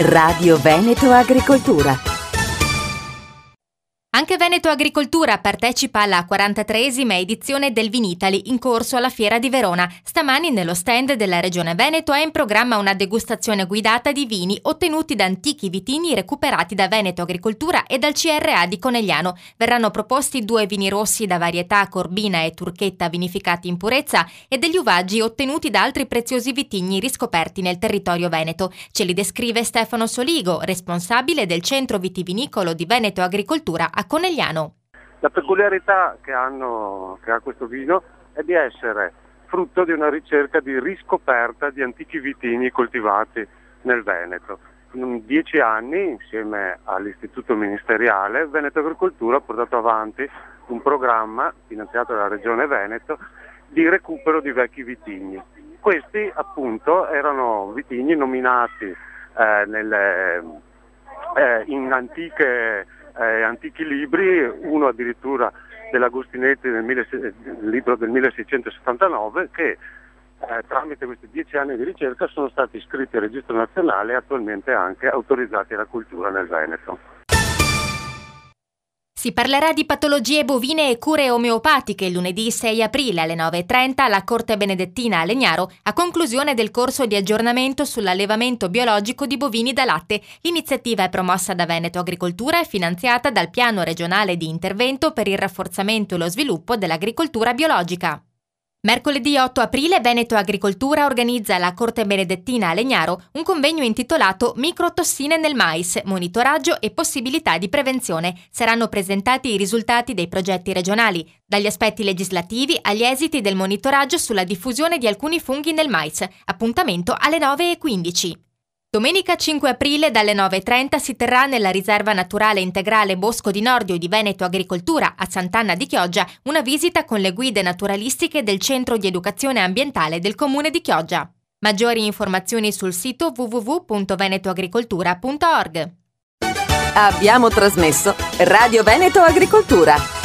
Radio Veneto Agricoltura. Anche Veneto Agricoltura partecipa alla 43esima edizione del Vinitali in corso alla Fiera di Verona. Stamani nello stand della Regione Veneto è in programma una degustazione guidata di vini ottenuti da antichi vitigni recuperati da Veneto Agricoltura e dal CRA di Conegliano. Verranno proposti 2 vini rossi da varietà Corbina e Turchetta vinificati in purezza e degli uvaggi ottenuti da altri preziosi vitigni riscoperti nel territorio veneto. Ce li descrive Stefano Soligo, responsabile del centro vitivinicolo di Veneto Agricoltura a Conegliano. La peculiarità che ha questo vino è di essere frutto di una ricerca di riscoperta di antichi vitigni coltivati nel Veneto. In 10 anni, insieme all'istituto ministeriale, Veneto Agricoltura ha portato avanti un programma finanziato dalla Regione Veneto di recupero di vecchi vitigni. Questi appunto erano vitigni nominati in antichi libri, uno addirittura dell'Agostinetti nel libro del 1679, che tramite questi 10 anni di ricerca sono stati iscritti al Registro Nazionale e attualmente anche autorizzati alla cultura nel Veneto. Si parlerà di patologie bovine e cure omeopatiche il lunedì 6 aprile alle 9:30 alla Corte Benedettina a Legnaro, a conclusione del corso di aggiornamento sull'allevamento biologico di bovini da latte. L'iniziativa è promossa da Veneto Agricoltura e finanziata dal Piano regionale di intervento per il rafforzamento e lo sviluppo dell'agricoltura biologica. Mercoledì 8 aprile Veneto Agricoltura organizza alla Corte Benedettina a Legnaro un convegno intitolato Microtossine nel mais, monitoraggio e possibilità di prevenzione. Saranno presentati i risultati dei progetti regionali, dagli aspetti legislativi agli esiti del monitoraggio sulla diffusione di alcuni funghi nel mais. Appuntamento alle 9:15. Domenica 5 aprile dalle 9:30 si terrà nella riserva naturale integrale Bosco di Nordio di Veneto Agricoltura a Sant'Anna di Chioggia una visita con le guide naturalistiche del Centro di Educazione Ambientale del Comune di Chioggia. Maggiori informazioni sul sito www.venetoagricoltura.org. Abbiamo trasmesso Radio Veneto Agricoltura.